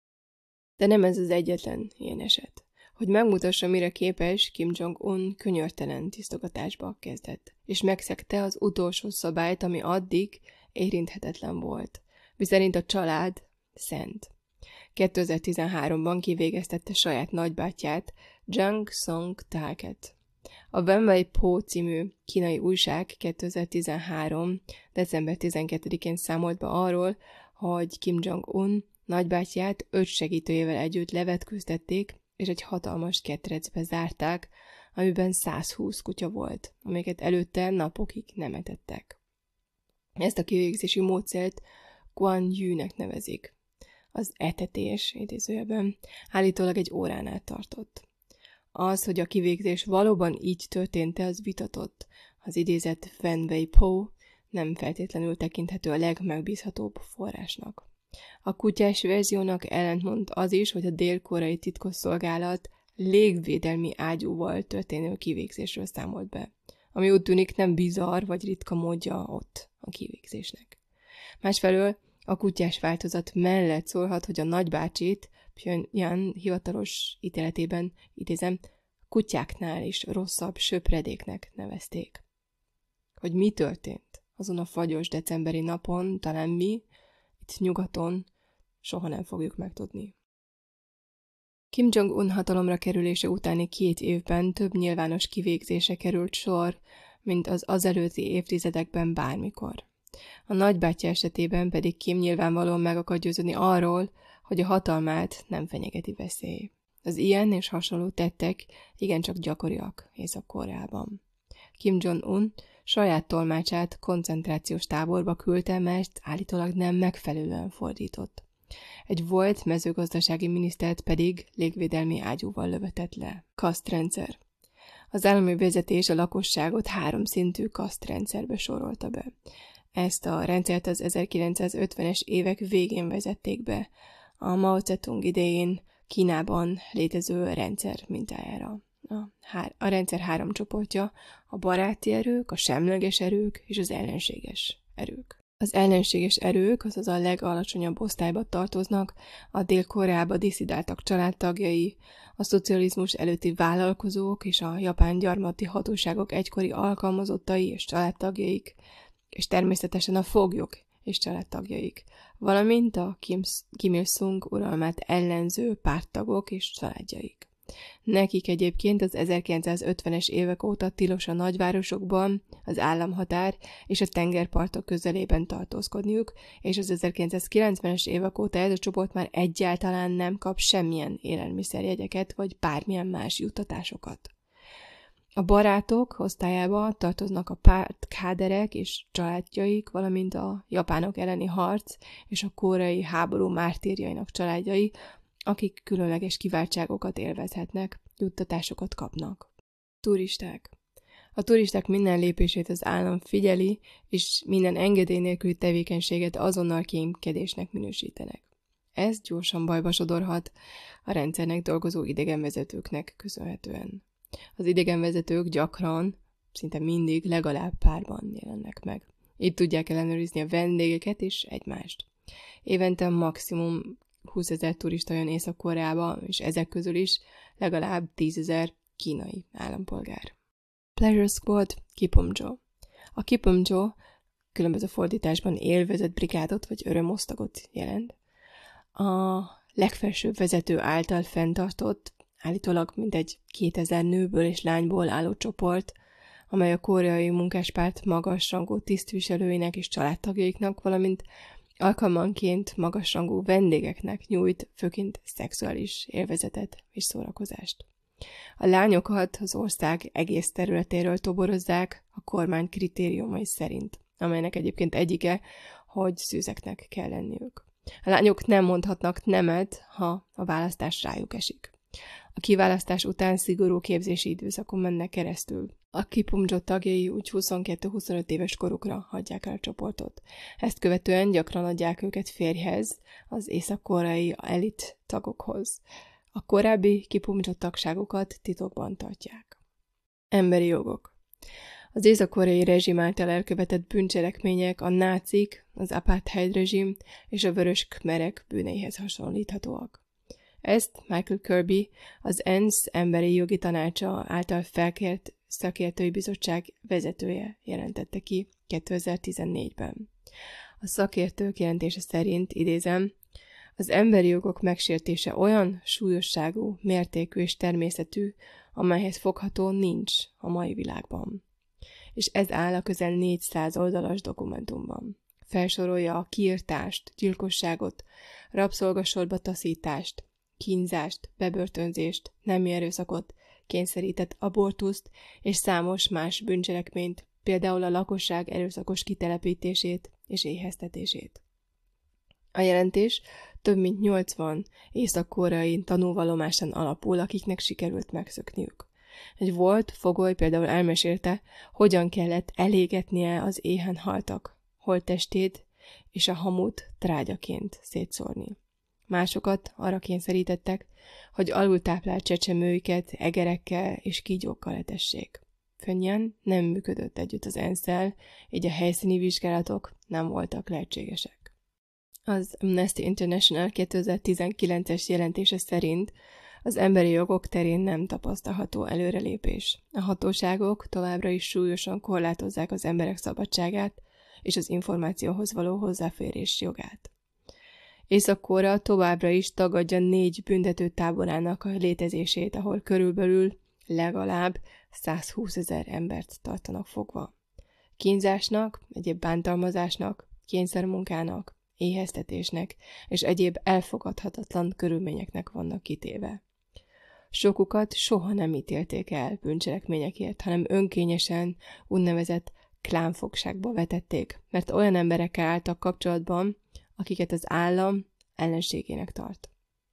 De nem ez az egyetlen ilyen eset. Hogy megmutassa, mire képes, Kim Jong-un könyörtelen tisztogatásba kezdett, és megszegte az utolsó szabályt, ami addig érinthetetlen volt, miszerint a család szent. kétezer-tizenháromban kivégeztette saját nagybátyját, Jang Song-taeket. A Wenwei Po című kínai újság kétezer-tizenhárom. december tizenkettedikén számolt be arról, hogy Kim Jong-un nagybátyját öt segítőjével együtt levetkőztették, és egy hatalmas ketrecbe zárták, amiben százhúsz kutya volt, amiket előtte napokig nem etettek. Ezt a kivégzési módszert Guan Yu-nek nevezik. Az etetés, idézőjelben, állítólag egy órán át tartott. Az, hogy a kivégzés valóban így történt-e, az vitatott. Az idézett Wen Wei Po nem feltétlenül tekinthető a legmegbízhatóbb forrásnak. A kutyás verziónak ellentmond az is, hogy a dél-koreai titkosszolgálat légvédelmi ágyúval történő kivégzésről számolt be, ami úgy tűnik nem bizarr vagy ritka módja ott a kivégzésnek. Másfelől a kutyás változat mellett szólhat, hogy a nagybácsit Pjöngjang hivatalos ítéletében, idézem, kutyáknál is rosszabb söpredéknek nevezték. Hogy mi történt azon a fagyos decemberi napon, talán mi, itt nyugaton, soha nem fogjuk megtudni. Kim Jong-un hatalomra kerülése utáni két évben több nyilvános kivégzése került sor, mint az azelőtti évtizedekben bármikor. A nagybátyja esetében pedig Kim nyilvánvalóan meg akar győződni arról, hogy a hatalmát nem fenyegeti veszély. Az ilyen és hasonló tettek igencsak gyakoriak Észak-Koreában. Kim Jong-un saját tolmácsát koncentrációs táborba küldte, mert állítólag nem megfelelően fordított. Egy volt mezőgazdasági minisztert pedig légvédelmi ágyúval lövetett le. Kasztrendszer. Az állami vezetés a lakosságot háromszintű kasztrendszerbe sorolta be. Ezt a rendszert az ezerkilencszázötvenes évek végén vezették be, a Mao Zedong idején Kínában létező rendszer mintájára. A, hár, a rendszer három csoportja, a baráti erők, a semleges erők és az ellenséges erők. Az ellenséges erők, azaz a legalacsonyabb osztályba tartoznak, a Dél-Koreába disszidáltak családtagjai, a szocializmus előtti vállalkozók és a japán gyarmati hatóságok egykori alkalmazottai és családtagjaik, és természetesen a foglyok és családtagjaik, valamint a Kim, Kim Il-sung uralmát ellenző párttagok és családjaik. Nekik egyébként az ezerkilencszázötvenes évek óta tilos a nagyvárosokban, az államhatár és a tengerpartok közelében tartózkodniuk, és az ezerkilencszázkilencvenes évek óta ez a csoport már egyáltalán nem kap semmilyen élelmiszerjegyeket vagy bármilyen más juttatásokat. A barátok osztályába tartoznak a pártkáderek és családjaik, valamint a japánok elleni harc és a koreai háború mártírjainak családjai, akik különleges kiváltságokat élvezhetnek, juttatásokat kapnak. Turisták. A turisták minden lépését az állam figyeli, és minden engedély nélküli tevékenységet azonnal kémkedésnek minősítenek. Ez gyorsan bajba sodorhat a rendszernek dolgozó idegenvezetőknek köszönhetően. Az idegenvezetők gyakran, szinte mindig legalább párban jelennek meg. Itt tudják ellenőrizni a vendégeket és egymást. Évente maximum húszezer turista jön Észak-Koreába, és ezek közül is legalább tízezer kínai állampolgár. Pleasure Squad, Kipumjo. A Kipumjo különböző fordításban élvezett brigádot vagy örömosztagot jelent. A legfelsőbb vezető által fenntartott, állítólag mintegy kétezer nőből és lányból álló csoport, amely a koreai munkáspárt magasrangú tisztviselőinek és családtagjaiknak, valamint alkalmanként magasrangú vendégeknek nyújt főként szexuális élvezetet és szórakozást. A lányokat az ország egész területéről toborozzák a kormány kritériumai szerint, amelynek egyébként egyike, hogy szűzeknek kell lenniük. A lányok nem mondhatnak nemet, ha a választás rájuk esik. A kiválasztás után szigorú képzési időszakon mennek keresztül. A Kipumjo tagjai úgy huszonkettő-huszonöt éves korukra hagyják el a csoportot. Ezt követően gyakran adják őket férjhez, az észak-koreai elit tagokhoz. A korábbi Kipumjo tagságokat titokban tartják. Emberi jogok. Az észak-koreai rezsim által elkövetett bűncselekmények a nácik, az apartheid rezsim és a vörös khmerek bűneihez hasonlíthatóak. Ezt Michael Kirby, az ENSZ Emberi Jogi Tanácsa által felkért szakértői bizottság vezetője jelentette ki kétezer-tizennégyben. A szakértők jelentése szerint, idézem, az emberi jogok megsértése olyan súlyosságú, mértékű és természetű, amelyhez fogható nincs a mai világban. És ez áll a közel négyszáz oldalas dokumentumban. Felsorolja a kiirtást, gyilkosságot, rabszolgasorba taszítást, kínzást, bebörtönzést, nemi erőszakot, kényszerített abortuszt és számos más bűncselekményt, például a lakosság erőszakos kitelepítését és éheztetését. A jelentés több mint nyolcvan észak-koreai tanúvallomásán alapul, akiknek sikerült megszökniük. Egy volt fogoly például elmesélte, hogyan kellett elégetnie az éhen haltak holttestét és a hamut trágyaként szétszórni. Másokat arra kényszerítettek, hogy alultáplált csecsemőiket egerekkel és kígyókkal etessék. Könnyen nem működött együtt az ENSZ-szel, így a helyszíni vizsgálatok nem voltak lehetségesek. Az Amnesty International kétezer-tizenkilences jelentése szerint az emberi jogok terén nem tapasztalható előrelépés. A hatóságok továbbra is súlyosan korlátozzák az emberek szabadságát és az információhoz való hozzáférés jogát. Észak-Korea továbbra is tagadja négy büntetőtáborának a létezését, ahol körülbelül legalább százhúszezer embert tartanak fogva. Kínzásnak, egyéb bántalmazásnak, kényszermunkának, éheztetésnek és egyéb elfogadhatatlan körülményeknek vannak kitéve. Sokukat soha nem ítélték el bűncselekményekért, hanem önkényesen úgynevezett klánfogságba vetették, mert olyan emberekkel álltak kapcsolatban, akiket az állam ellenségének tart.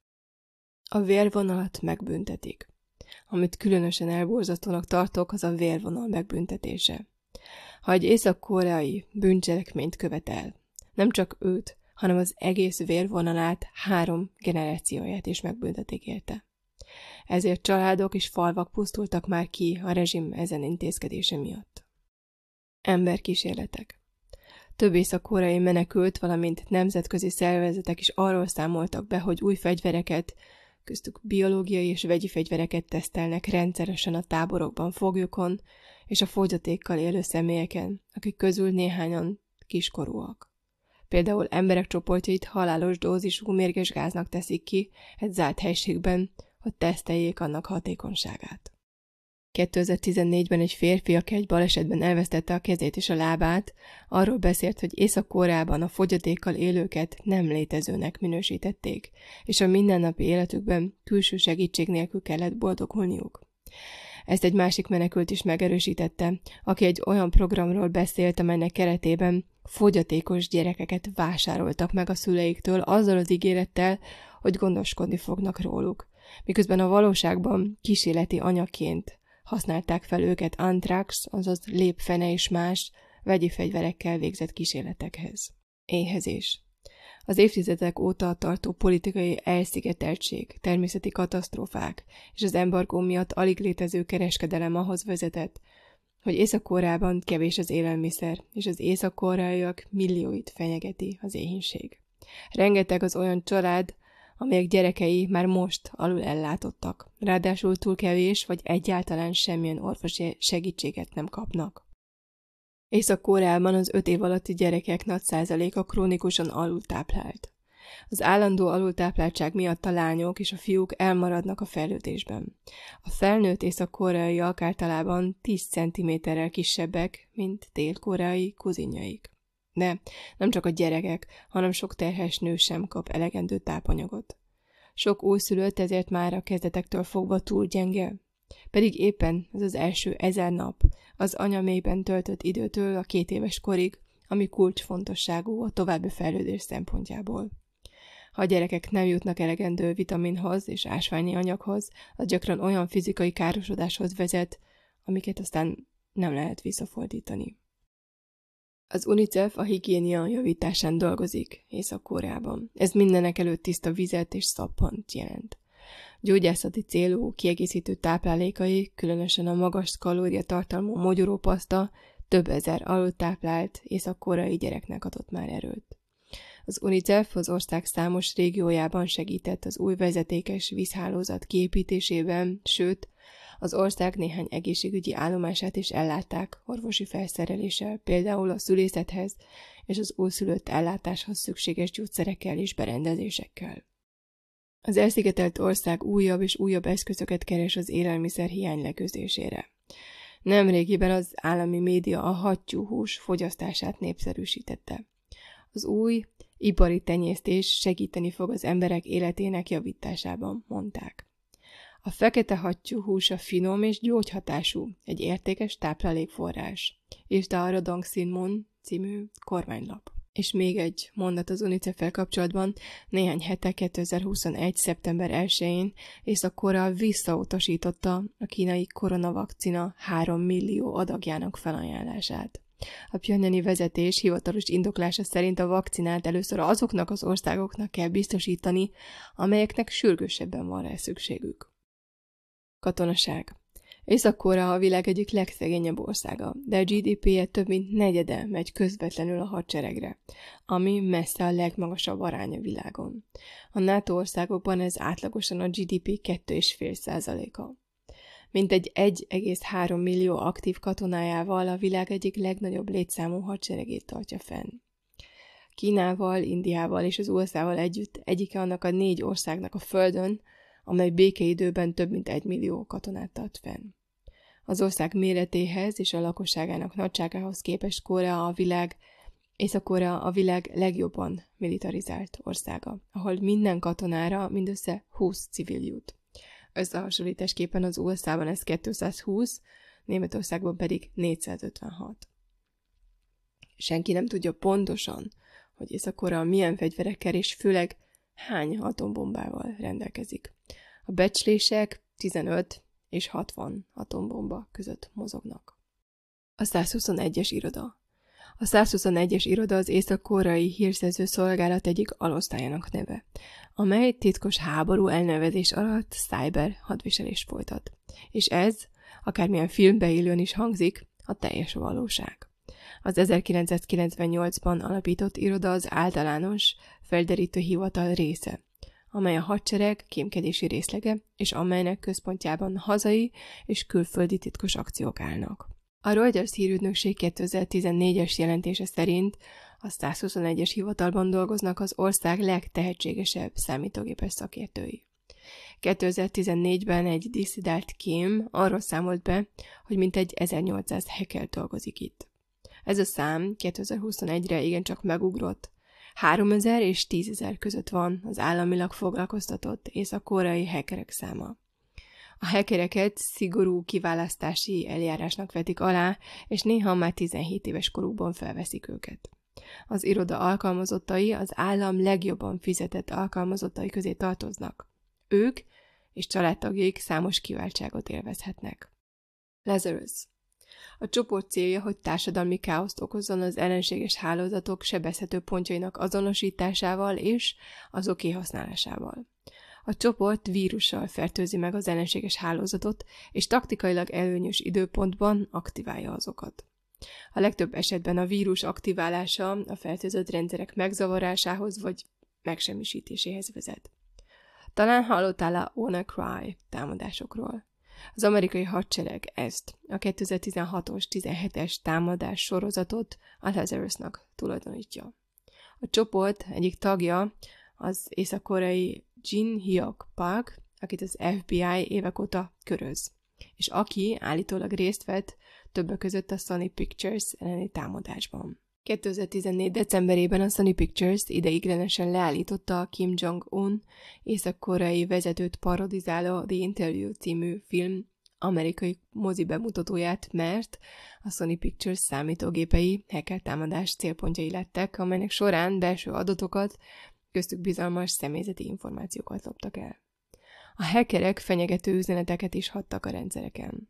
A vérvonalat megbüntetik. Amit különösen elborzasztónak tartok, az a vérvonal megbüntetése. Ha egy észak-koreai bűncselekményt követel, nem csak őt, hanem az egész vérvonalát, három generációját is megbüntetik érte. Ezért családok és falvak pusztultak már ki a rezsim ezen intézkedése miatt. Emberkísérletek. Több észak-koreai menekült, valamint nemzetközi szervezetek is arról számoltak be, hogy új fegyvereket, köztük biológiai és vegyi fegyvereket tesztelnek rendszeresen a táborokban foglyokon és a fogyatékkal élő személyeken, akik közül néhányan kiskorúak. Például emberek csoportjait halálos dózisú mérges gáznak teszik ki egy zárt helységben, hogy teszteljék annak hatékonyságát. kétezer-tizennégyben egy férfi, aki egy balesetben elvesztette a kezét és a lábát, arról beszélt, hogy Észak-Koreában a fogyatékkal élőket nem létezőnek minősítették, és a mindennapi életükben külső segítség nélkül kellett boldogulniuk. Ezt egy másik menekült is megerősítette, aki egy olyan programról beszélt, amelynek keretében fogyatékos gyerekeket vásároltak meg a szüleiktől azzal az ígérettel, hogy gondoskodni fognak róluk, miközben a valóságban kísérleti anyaként használták fel őket anthrax, azaz lépfene és más vegyi fegyverekkel végzett kísérletekhez. Éhezés. Az évtizedek óta tartó politikai elszigeteltség, természeti katasztrófák és az embargó miatt alig létező kereskedelem ahhoz vezetett, hogy Észak-Koreában kevés az élelmiszer, és az észak-koreaiak millióit fenyegeti az éhínség. Rengeteg az olyan család, amelyek gyerekei már most alul ellátottak, ráadásul túl kevés vagy egyáltalán semmilyen orvosi segítséget nem kapnak. Észak-Koreában az öt év alatti gyerekek nagy százaléka krónikusan alultáplált. Az állandó alultápláltság miatt a lányok és a fiúk elmaradnak a fejlődésben. A felnőtt észak-koreaiak általában tíz centiméterrel kisebbek, mint dél-koreai kuzinjaik. De nem csak a gyerekek, hanem sok terhes nő sem kap elegendő tápanyagot. Sok újszülött ezért már a kezdetektől fogva túl gyenge, pedig éppen ez az első ezer nap az anyaméhben töltött időtől a két éves korig, ami kulcsfontosságú a további fejlődés szempontjából. Ha a gyerekek nem jutnak elegendő vitaminhoz és ásványi anyaghoz, az gyakran olyan fizikai károsodáshoz vezet, amiket aztán nem lehet visszafordítani. Az UNICEF a higiénia javításán dolgozik Észak-Koreában. Ez mindenek előtt tiszta vizet és szappant jelent. Gyógyászati célú kiegészítő táplálékai, különösen a magas kalóriatartalmú mogyorópaszta több ezer alultáplált észak-koreai gyereknek adott már erőt. Az UNICEF az ország számos régiójában segített az új vezetékes vízhálózat kiépítésében, sőt, az ország néhány egészségügyi állomását is ellátták orvosi felszereléssel, például a szülészethez és az újszülött ellátáshoz szükséges gyógyszerekkel és berendezésekkel. Az elszigetelt ország újabb és újabb eszközöket keres az élelmiszer hiány leküzdésére. Nemrégiben az állami média a hattyúhús fogyasztását népszerűsítette. Az új ipari tenyésztés segíteni fog az emberek életének javításában, mondták. A fekete hattyúhús finom és gyógyhatású, egy értékes táplálékforrás, írta a Rodong Sinmun című kormánylap. És még egy mondat az UNICEF-fel kapcsolatban. Néhány hete kétezer-huszonegy. szeptember elsején Észak-Korea visszautasította a kínai koronavakcina három millió adagjának felajánlását. A pjöngjani vezetés hivatalos indoklása szerint a vakcinát először azoknak az országoknak kell biztosítani, amelyeknek sürgősebben van rá szükségük. Katonaság. Észak-Korea a világ egyik legszegényebb országa, de a gé dé pé-je több mint negyede megy közvetlenül a hadseregre, ami messze a legmagasabb arány a világon. A NATO országokban ez átlagosan a gé dé pé két egész öt százaléka. Mintegy egy egész három millió aktív katonájával a világ egyik legnagyobb létszámú hadseregét tartja fenn. Kínával, Indiával és az u es á-val együtt egyike annak a négy országnak a földön, amely békeidőben több mint egy millió katonát tart fenn. Az ország méretéhez és a lakosságának nagyságához képest Korea a világ, Észak-Korea a világ legjobban militarizált országa, ahol minden katonára mindössze húsz civil jut. Összehasonlításképpen az u es á-ban ez kétszázhúsz, Németországban pedig négyszázötvenhat. Senki nem tudja pontosan, hogy Észak-Korea milyen fegyverekkel és főleg hány atombombával rendelkezik. A becslések tizenöt és hatvan atombomba között mozognak. A százhuszonegyes iroda. A százhuszonegyes iroda az észak-koreai hírszerző szolgálat egyik alosztályának neve, amely titkos háború elnevezés alatt cyber hadviselést folytat. És ez, akármilyen filmbe illően is hangzik, a teljes valóság. Az ezerkilencszázkilencvennyolcban alapított iroda az általános felderítő hivatal része, amely a hadsereg kémkedési részlege, és amelynek központjában hazai és külföldi titkos akciók állnak. A Reuters hírügynökség kétezer-tizennégyes jelentése szerint a százhuszonegyes hivatalban dolgoznak az ország legtehetségesebb számítógépes szakértői. kétezer-tizennégyben egy disszidált kém arról számolt be, hogy mintegy ezernyolcszáz hacker dolgozik itt. Ez a szám kétezer-huszonegyre igencsak megugrott. háromezer és tízezer között van az államilag foglalkoztatott észak-koreai hackerek száma. A hackereket szigorú kiválasztási eljárásnak vetik alá, és néha már tizenhét éves korukban felveszik őket. Az iroda alkalmazottai az állam legjobban fizetett alkalmazottai közé tartoznak. Ők és családtagjaik számos kiváltságot élvezhetnek. Lazarus. A csoport célja, hogy társadalmi káoszt okozzon az ellenséges hálózatok sebezhető pontjainak azonosításával és azok kihasználásával. A csoport vírussal fertőzi meg az ellenséges hálózatot, és taktikailag előnyös időpontban aktiválja azokat. A legtöbb esetben a vírus aktiválása a fertőzött rendszerek megzavarásához vagy megsemmisítéséhez vezet. Talán hallottál a WannaCry támadásokról. Az amerikai hadsereg ezt, a kétezer-tizenhatos tizenhetes támadás sorozatot a Lazarusnak tulajdonítja. A csoport egyik tagja az észak-koreai Jin Hyuk Park, akit az ef bé i évek óta köröz, és aki állítólag részt vett többek között a Sony Pictures elleni támadásban. kétezer-tizennégy decemberében a Sony Pictures ideiglenesen leállította a Kim Jong-un észak-koreai vezetőt parodizáló The Interview című film amerikai mozi bemutatóját, mert a Sony Pictures számítógépei hacker támadás célpontjai lettek, amelynek során belső adatokat, köztük bizalmas személyzeti információkat loptak el. A hackerek fenyegető üzeneteket is hagytak a rendszereken.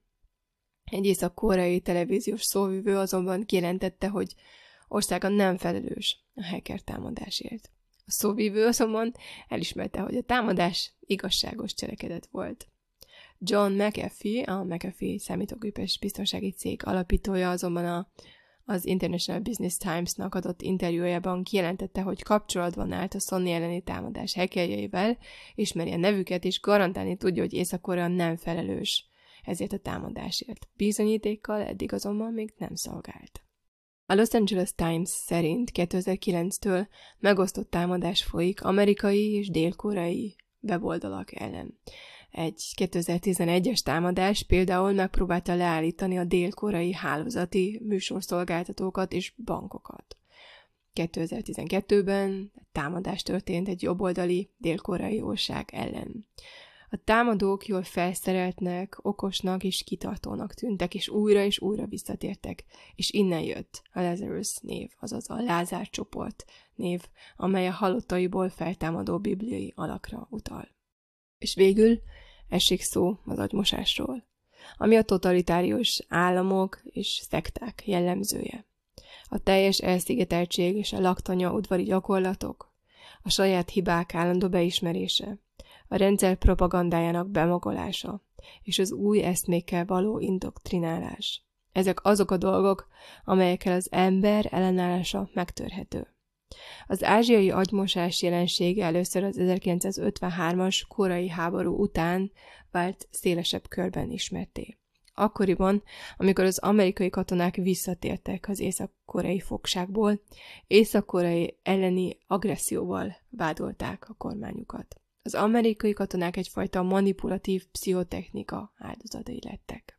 Egy észak-koreai televíziós szóvivő azonban kijelentette, hogy országa nem felelős a hacker támadásért. A szóvivő azonban elismerte, hogy a támadás igazságos cselekedet volt. John McAfee, a McAfee számítógépes biztonsági cég alapítója azonban a, az International Business Times-nak adott interjújában kijelentette, hogy kapcsolatban állt a Sony elleni támadás hackerjeivel, ismeri a nevüket, és garantálni tudja, hogy Észak-Korea nem felelős ezért a támadásért. Bizonyítékkal eddig azonban még nem szolgált. A Los Angeles Times szerint kétezer-kilenctől megosztott támadás folyik amerikai és dél-koreai weboldalak ellen. Egy kétezer-tizenegyes támadás például megpróbálta leállítani a dél-koreai hálózati műsorszolgáltatókat és bankokat. kétezer-tizenkettőben támadás történt egy jobboldali dél-koreai ország ellen. A támadók jól felszereltnek, okosnak és kitartónak tűntek, és újra és újra visszatértek, és innen jött a Lazarus név, azaz a Lázár csoport név, amely a halottaiból feltámadó bibliai alakra utal. És végül esik szó az agymosásról, ami a totalitárius államok és szekták jellemzője. A teljes elszigeteltség és a laktanya udvari gyakorlatok, a saját hibák állandó beismerése, a rendszer propagandájának bemagolása és az új eszmékkel való indoktrinálás. Ezek azok a dolgok, amelyekkel az ember ellenállása megtörhető. Az ázsiai agymosás jelensége először az ezerkilencszázötvenhármas koreai háború után vált szélesebb körben ismertté. Akkoriban, amikor az amerikai katonák visszatértek az észak-koreai fogságból, észak-koreai elleni agresszióval vádolták a kormányukat. Az amerikai katonák egyfajta manipulatív pszichotechnika áldozatai lettek.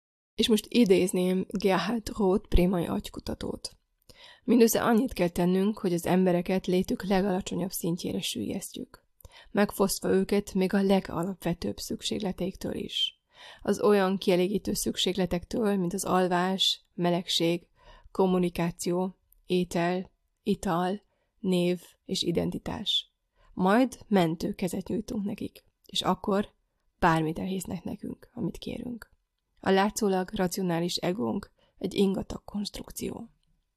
És most idézném Gerhard Roth prémai agykutatót. Mindössze annyit kell tennünk, hogy az embereket létük legalacsonyabb szintjére süllyesztjük, megfosztva őket még a legalapvetőbb szükségleteiktől is. Az olyan kielégítő szükségletektől, mint az alvás, melegség, kommunikáció, étel, ital, név és identitás. Majd mentő kezet nyújtunk nekik, és akkor bármit elhisznek nekünk, amit kérünk. A látszólag racionális egónk egy ingatag konstrukció.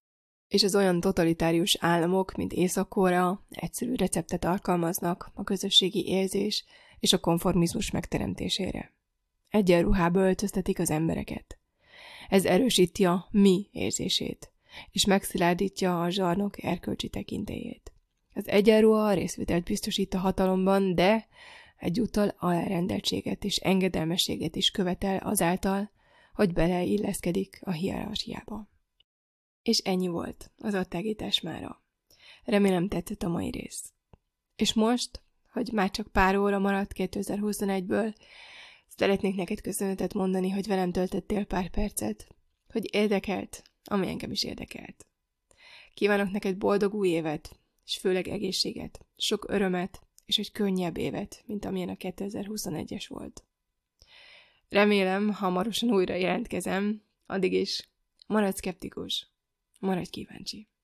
És az olyan totalitárius államok, mint Észak-Korea, egyszerű receptet alkalmaznak a közösségi érzés és a konformizmus megteremtésére. Egyenruhába öltöztetik az embereket. Ez erősíti a mi érzését, és megszilárdítja a zsarnok erkölcsi tekintélyét. Az egyenruha a részvételt biztosít a hatalomban, de egyúttal alárendeltséget és engedelmességet is követel azáltal, hogy beleilleszkedik a hierarchiába. És ennyi volt az adtágítás mára. Remélem tetszett a mai rész. És most, hogy már csak pár óra maradt kétezer-huszonegyből, szeretnék neked köszönetet mondani, hogy velem töltöttél pár percet, hogy érdekelt, ami engem is érdekelt. Kívánok neked boldog új évet, és főleg egészséget, sok örömet, és egy könnyebb évet, mint amilyen a kétezer-huszonegyes volt. Remélem, hamarosan újra jelentkezem, addig is maradj szkeptikus, maradj kíváncsi.